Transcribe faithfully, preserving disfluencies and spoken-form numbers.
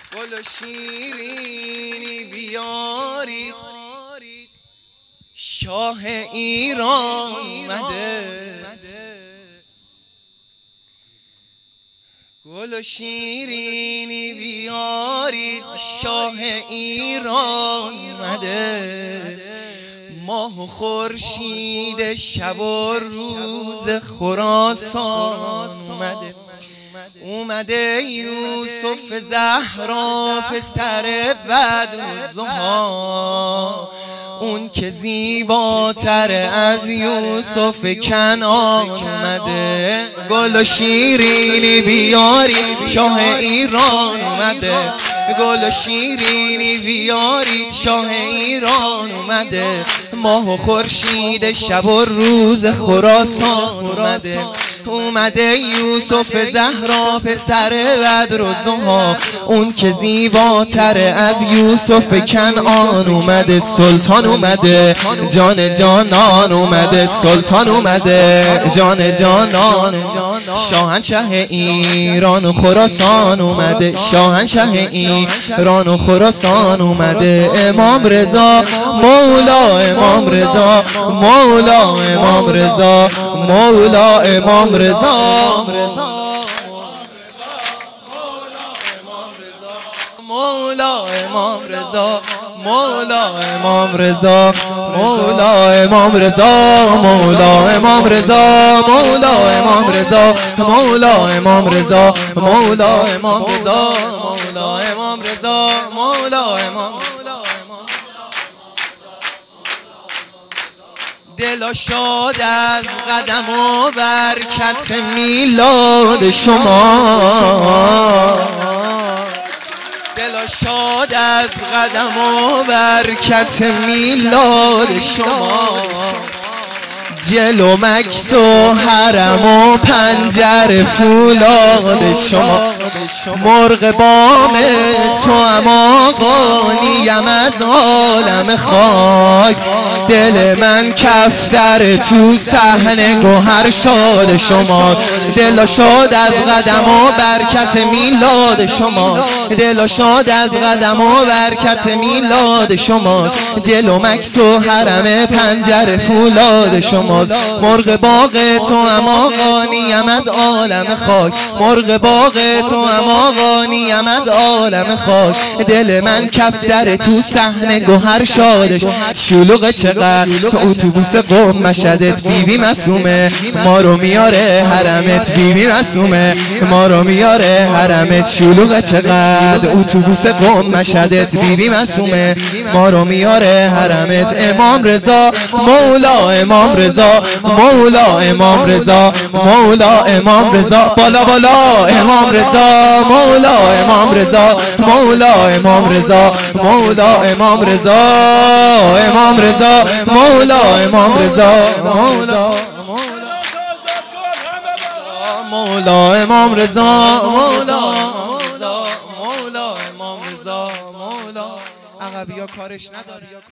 گل و شیرینی بیاری، شاه ایران اومده. گل و شیرینی بیارید، شاه ایران اومده. ماه و خورشید شب و روز خراسان اومده. اومده یوسف زهرا پسر بدرالضحی، اون که زیباتر از یوسف کنعان اومده. گل و شیرینی بیاری، شاه ایران اومده. گل و شیرینی بیارید، شاه ایران اومده. ماه و خورشید شب و روز خراسان اومده. اومده یوسف زهرا پسر بدرالضحی، اون که زیباتر از یوسف کنعان اومده. سلطان اومده، جان جانان اومده. سلطان اومده، جان جانان. شاهنشه ایران و خراسان اومده. شاهنشه ایران و خراسان اومده. امام رضا مولا، امام رضا مولا، امام رضا مولا، امام رضا مولا، امام رضا مولا، امام رضا مولا، امام رضا مولا، امام رضا مولا، امام رضا مولا، امام رضا مولا، امام رضا مولا، امام رضا مولا، امام. دلا شاد از قدم و برکت میلاد شما، دلا شاد از قدم و برکت میلاد شما. جلو مکس و حرم و پنجر فولاد شما. مرغ بام تو هم آقانیم از عالم خاک. دل من کفتر تو صحن گوهر شاد شما. دل شاد از قدم و برکت میلاد شما. دل شاد از قدم و برکت میلاد شما. جلو مکس و حرم پنجر فولاد شما. مرغ باغ تو هم آقانیم از عالم خاک. مرغ باغ تو هم آقانیم از عالم خاک. دل من کفتر تو صحن گوهر شادش. شلوغ چقدر اتوبوس قم مشهدت، بیبی معصومه ما رو میاره حرمت. بیبی معصومه ما رو میاره حرمت. شلوغ چقدر اتوبوس قم مشهدت، بیبی معصومه ما رو میاره حرمت. امام رضا مولا، امام رضا مولا، امام رضا مولا، امام رضا بالا بالا. امام رضا مولا، امام رضا مولا، امام رضا مولا، امام رضا امام رضا مولا، امام رضا مولا مولا، امام رضا مولا مولا، امام رضا مولا. عقبیا کارش نداره.